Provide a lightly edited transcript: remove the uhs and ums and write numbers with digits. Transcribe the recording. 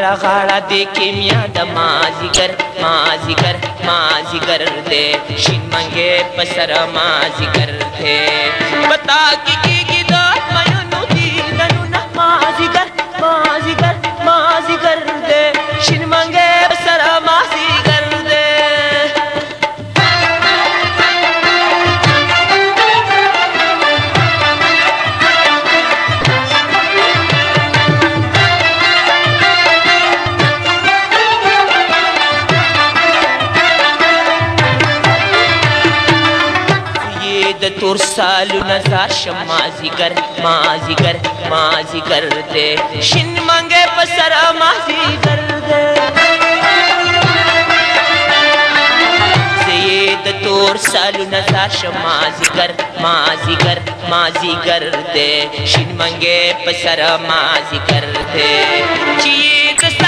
سره غاړه د کیمیا د مازیګر مازیګر مازیګر دی شین منګې په سره مازیګر دی پتا کیږي د مینو دیدنونه مازیګر مازیګر مازیګر دی شین منګې په سره مازیګر دی د تور سالو نظر شم مازیګر مازیګر مازیګر دی شین منګې په سره مازیګر دی د تور سالو نظر شم مازیګر مازیګر مازیګر دی شین منګې په سره مازیګر دی چې